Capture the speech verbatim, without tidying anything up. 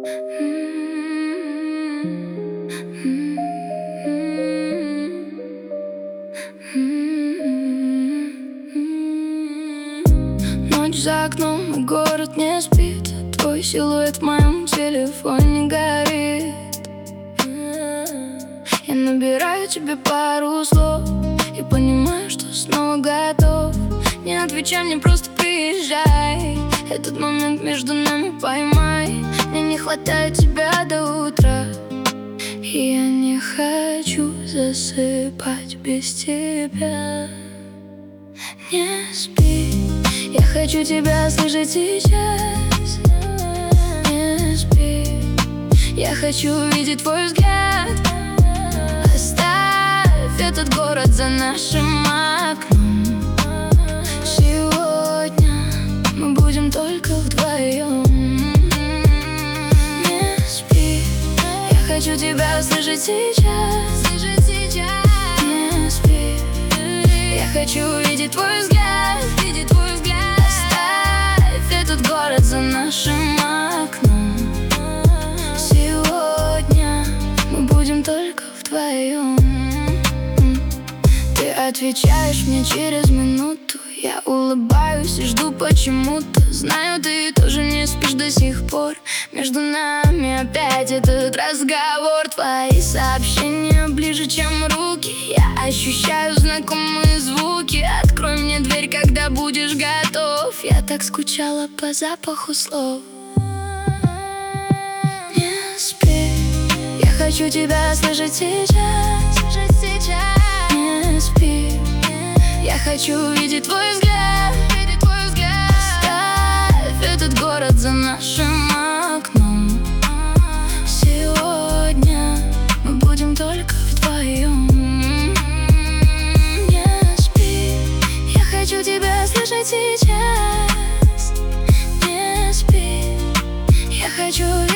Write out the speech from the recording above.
Ночь за окном, и город не спит. Твой силуэт в моем телефоне горит. Я набираю тебе пару слов и понимаю, что снова готов. Не отвечай мне, просто приезжай. Этот момент между нами поймай. Мне не хватает тебя до утра, и я не хочу засыпать без тебя. Не спи, я хочу тебя слышать сейчас. Не спи, я хочу видеть твой взгляд. Оставь этот город за нашим окном. Сегодня мы будем только вдвоем. Не спи, я хочу тебя слышать сейчас. Не спи, я хочу видеть твой взгляд, видеть твой взгляд. Оставь этот город за нашим окном. Сегодня мы будем только вдвоем. Ты отвечаешь мне через минуту. Я улыбаюсь и жду почему-то. Знаю, ты тоже не спишь до сих пор. Между нами опять этот разговор. Твои сообщения ближе, чем руки. Я ощущаю знакомые звуки. Открой мне дверь, когда будешь готов. Я так скучала по запаху слов. Не спи, я хочу тебя слышать сейчас. Не спи, я хочу видеть твой взгляд. Оставь этот город за нашим окном. Сегодня мы будем только вдвоем. Не спи, я хочу тебя слышать сейчас. Не спи, я хочу